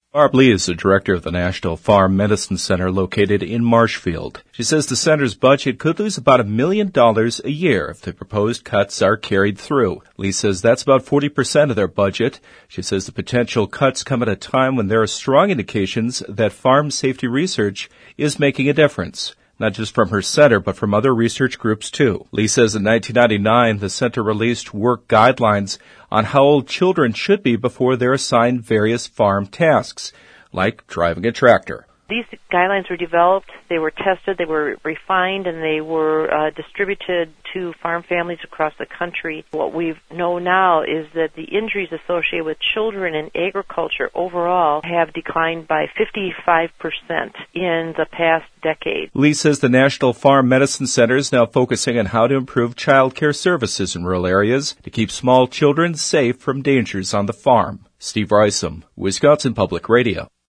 Barb Lee is the director of the National Farm Medicine Center located in Marshfield. She says the center's budget could lose about $1 million a year if the proposed cuts are carried through. Lee says that's about 40% of their budget. She says the potential cuts come at a time when there are strong indications that farm safety research is making a difference. Not just from her center, but from other research groups, too. Lee says in 1999, the center released work guidelines on how old children should be before they're assigned various farm tasks, like driving a tractor. These guidelines were developed, they were tested, they were refined, and they were distributed to farm families across the country. What we know now is that the injuries associated with children in agriculture overall have declined by 55% in the past decade. Lee says the National Farm Medicine Center is now focusing on how to improve child care services in rural areas to keep small children safe from dangers on the farm. Steve Rysam, Wisconsin Public Radio.